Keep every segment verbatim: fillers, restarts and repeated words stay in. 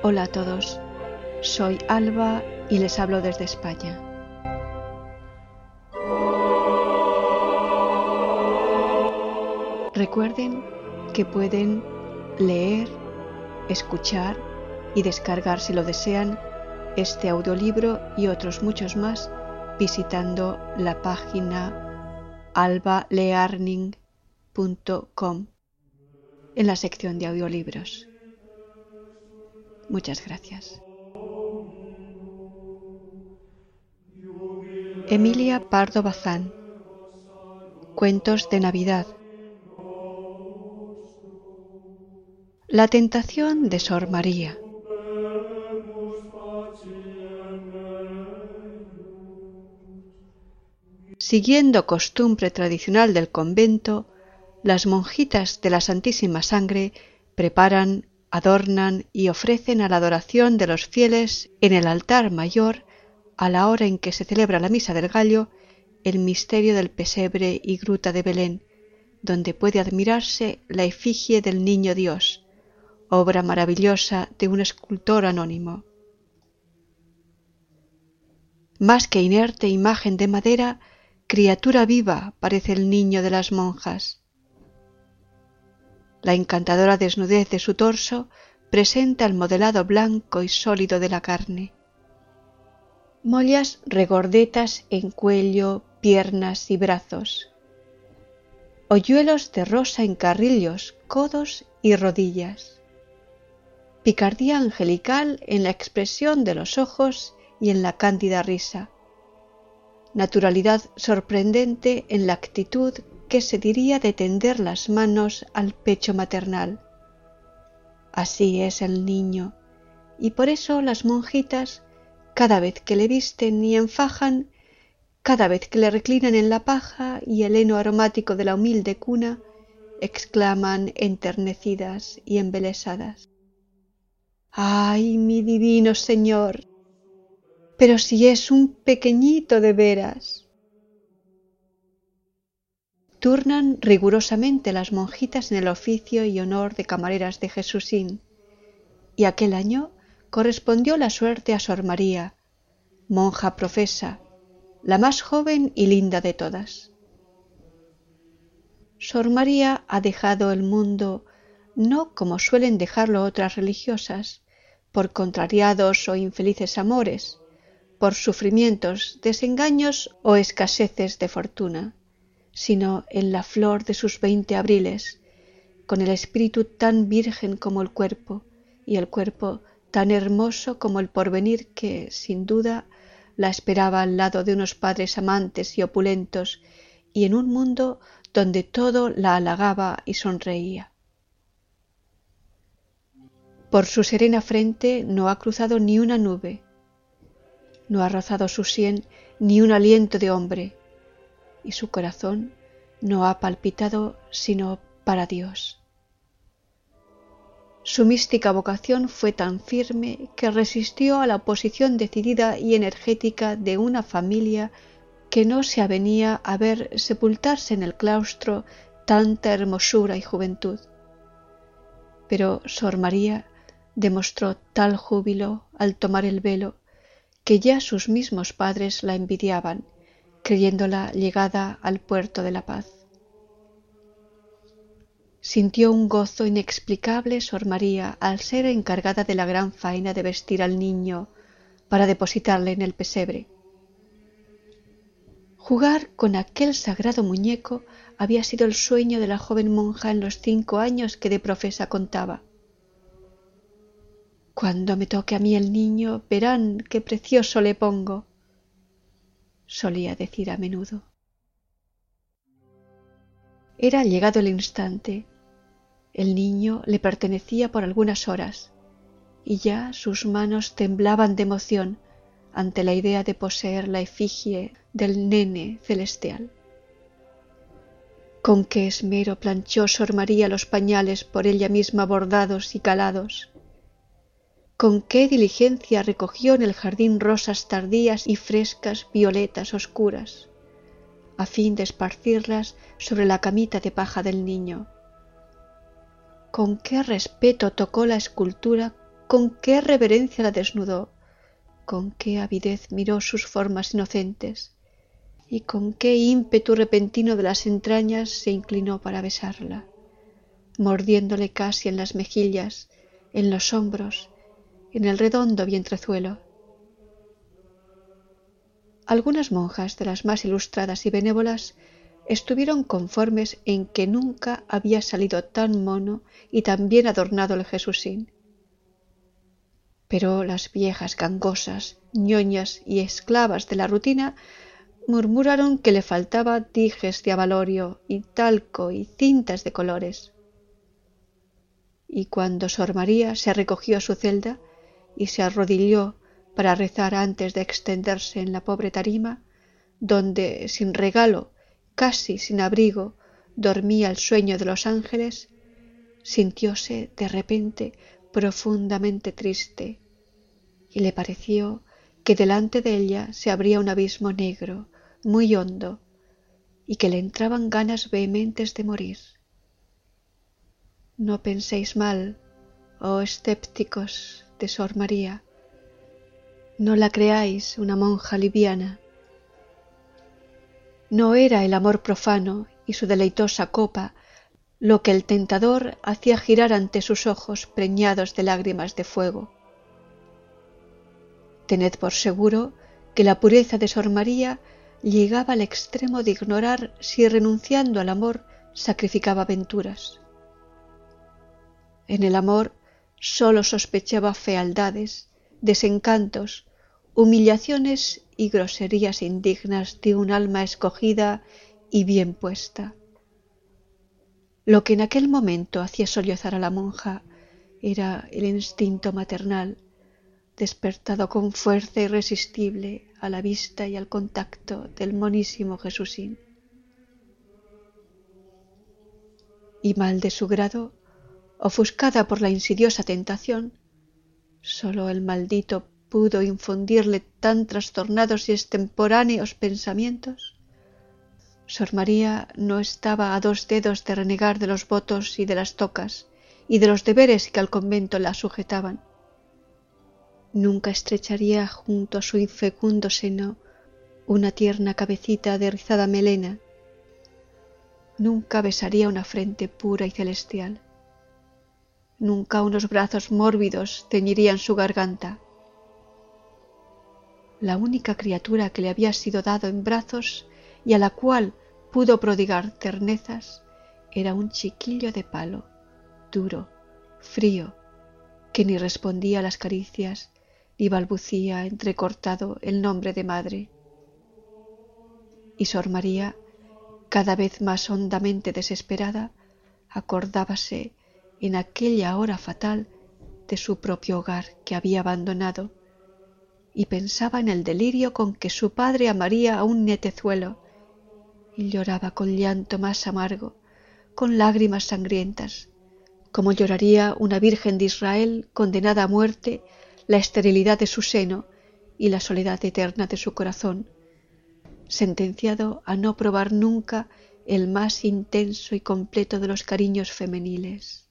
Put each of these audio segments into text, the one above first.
Hola a todos, soy Alba y les hablo desde España. Recuerden que pueden leer, escuchar y descargar, si lo desean, este audiolibro y otros muchos más visitando la página alba learning punto com en la sección de audiolibros. Muchas gracias. Emilia Pardo Bazán. Cuentos de Navidad. La tentación de Sor María. Siguiendo costumbre tradicional del convento, las monjitas de la Santísima Sangre preparan, adornan y ofrecen a la adoración de los fieles en el altar mayor, a la hora en que se celebra la Misa del Gallo, el misterio del pesebre y gruta de Belén, donde puede admirarse la efigie del Niño Dios, obra maravillosa de un escultor anónimo. Más que inerte imagen de madera, criatura viva parece el niño de las monjas. La encantadora desnudez de su torso presenta el modelado blanco y sólido de la carne. Mollas regordetas en cuello, piernas y brazos. Hoyuelos de rosa en carrillos, codos y rodillas. Picardía angelical en la expresión de los ojos y en la cándida risa. Naturalidad sorprendente en la actitud que se diría de tender las manos al pecho maternal. Así es el niño, y por eso las monjitas, cada vez que le visten y enfajan, cada vez que le reclinan en la paja y el heno aromático de la humilde cuna, exclaman enternecidas y embelesadas: ¡ay, mi divino Señor! Pero si es un pequeñito de veras. Turnan rigurosamente las monjitas en el oficio y honor de camareras de Jesúsín, y aquel año correspondió la suerte a Sor María, monja profesa, la más joven y linda de todas. Sor María ha dejado el mundo no como suelen dejarlo otras religiosas, por contrariados o infelices amores, por sufrimientos, desengaños o escaseces de fortuna, sino en la flor de sus veinte abriles, con el espíritu tan virgen como el cuerpo, y el cuerpo tan hermoso como el porvenir que, sin duda, la esperaba al lado de unos padres amantes y opulentos, y en un mundo donde todo la halagaba y sonreía. Por su serena frente no ha cruzado ni una nube, no ha rozado su sien ni un aliento de hombre, y su corazón no ha palpitado sino para Dios. Su mística vocación fue tan firme que resistió a la oposición decidida y energética de una familia que no se avenía a ver sepultarse en el claustro tanta hermosura y juventud. Pero Sor María demostró tal júbilo al tomar el velo que ya sus mismos padres la envidiaban, creyéndola llegada al puerto de la paz. Sintió un gozo inexplicable Sor María al ser encargada de la gran faena de vestir al niño para depositarle en el pesebre. Jugar con aquel sagrado muñeco había sido el sueño de la joven monja en los cinco años que de profesa contaba. «Cuando me toque a mí el niño, verán qué precioso le pongo», solía decir a menudo. Era llegado el instante. El niño le pertenecía por algunas horas, y ya sus manos temblaban de emoción ante la idea de poseer la efigie del nene celestial. Con qué esmero planchó Sor María los pañales por ella misma bordados y calados. Con qué diligencia recogió en el jardín rosas tardías y frescas violetas oscuras, a fin de esparcirlas sobre la camita de paja del niño. Con qué respeto tocó la escultura con qué reverencia la desnudó, con qué avidez miró sus formas inocentes, y con qué ímpetu repentino de las entrañas se inclinó para besarla, mordiéndole casi en las mejillas, en los hombros, en el redondo vientrezuelo. Algunas monjas de las más ilustradas y benévolas estuvieron conformes en que nunca había salido tan mono y tan bien adornado el Jesusín. Pero las viejas gangosas, ñoñas y esclavas de la rutina murmuraron que le faltaba dijes de abalorio y talco y cintas de colores. Y cuando Sor María se recogió a su celda y se arrodilló para rezar antes de extenderse en la pobre tarima, donde sin regalo, casi sin abrigo, dormía el sueño de los ángeles, sintióse de repente profundamente triste, y le pareció que delante de ella se abría un abismo negro, muy hondo, y que le entraban ganas vehementes de morir. No penséis mal, oh escépticos de Sor María, no la creáis una monja liviana. No era el amor profano y su deleitosa copa lo que el tentador hacía girar ante sus ojos preñados de lágrimas de fuego. Tened por seguro que la pureza de Sor María llegaba al extremo de ignorar si renunciando al amor sacrificaba aventuras. En el amor sólo sospechaba fealdades, desencantos, humillaciones y groserías indignas de un alma escogida y bien puesta. Lo que en aquel momento hacía sollozar a la monja era el instinto maternal, despertado con fuerza irresistible a la vista y al contacto del monísimo Jesusín. Y mal de su grado, ofuscada por la insidiosa tentación, sólo el maldito pudo infundirle tan trastornados y extemporáneos pensamientos. Sor María no estaba a dos dedos de renegar de los votos y de las tocas y de los deberes que al convento la sujetaban. Nunca estrecharía junto a su infecundo seno una tierna cabecita de rizada melena. Nunca besaría una frente pura y celestial. Nunca unos brazos mórbidos ceñirían su garganta. La única criatura que le había sido dado en brazos y a la cual pudo prodigar ternezas era un chiquillo de palo, duro, frío, que ni respondía a las caricias ni balbucía entrecortado el nombre de madre. Y Sor María, cada vez más hondamente desesperada, acordábase en aquella hora fatal de su propio hogar que había abandonado, y pensaba en el delirio con que su padre amaría a un nietezuelo, y lloraba con llanto más amargo, con lágrimas sangrientas, como lloraría una virgen de Israel condenada a muerte, la esterilidad de su seno y la soledad eterna de su corazón, sentenciado a no probar nunca el más intenso y completo de los cariños femeniles.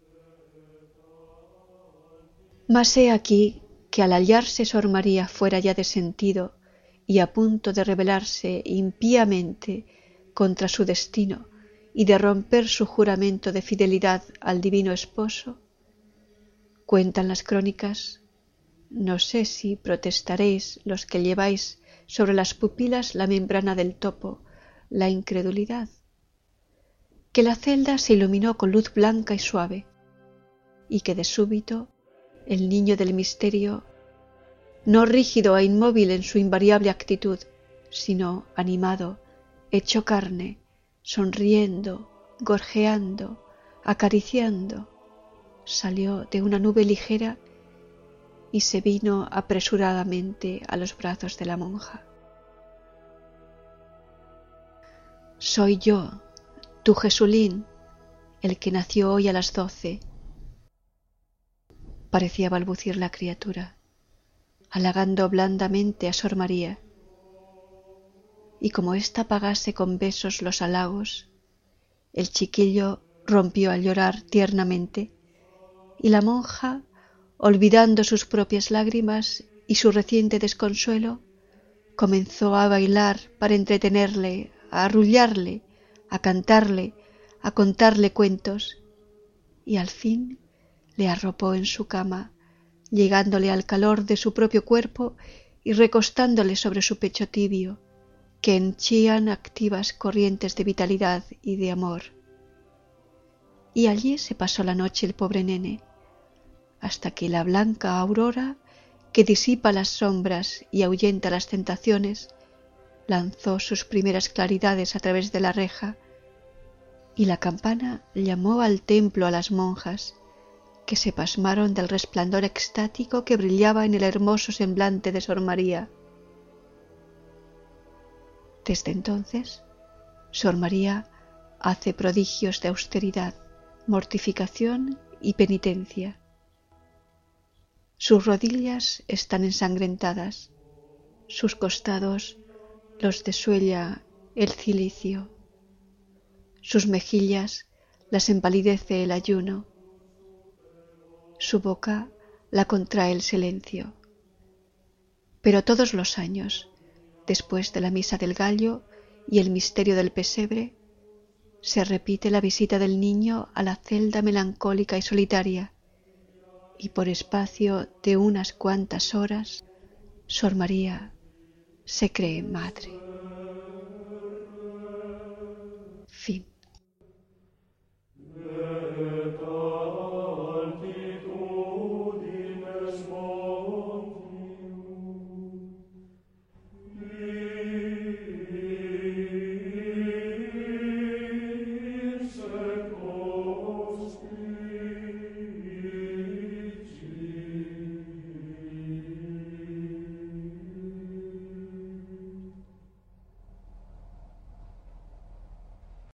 Mas he aquí que al hallarse Sor María fuera ya de sentido y a punto de rebelarse impíamente contra su destino y de romper su juramento de fidelidad al divino esposo, cuentan las crónicas, no sé si protestaréis los que lleváis sobre las pupilas la membrana del topo, la incredulidad, que la celda se iluminó con luz blanca y suave, y que de súbito el niño del misterio, no rígido e inmóvil en su invariable actitud, sino animado, hecho carne, sonriendo, gorjeando, acariciando, salió de una nube ligera y se vino apresuradamente a los brazos de la monja. Soy yo, tu Jesulín, el que nació hoy a las doce, parecía balbucir la criatura, halagando blandamente a Sor María, y como ésta pagase con besos los halagos, el chiquillo rompió a llorar tiernamente, y la monja, olvidando sus propias lágrimas y su reciente desconsuelo, comenzó a bailar para entretenerle, a arrullarle, a cantarle, a contarle cuentos, y al fin le arropó en su cama, llegándole al calor de su propio cuerpo y recostándole sobre su pecho tibio, que henchían activas corrientes de vitalidad y de amor. Y allí se pasó la noche el pobre nene, hasta que la blanca aurora, que disipa las sombras y ahuyenta las tentaciones, lanzó sus primeras claridades a través de la reja, y la campana llamó al templo a las monjas, que se pasmaron del resplandor extático que brillaba en el hermoso semblante de Sor María. Desde entonces, Sor María hace prodigios de austeridad, mortificación y penitencia. Sus rodillas están ensangrentadas, sus costados los desuella el cilicio, sus mejillas las empalidece el ayuno, su boca la contrae el silencio. Pero todos los años, después de la misa del gallo y el misterio del pesebre, se repite la visita del niño a la celda melancólica y solitaria, y por espacio de unas cuantas horas, Sor María se cree madre. Fin.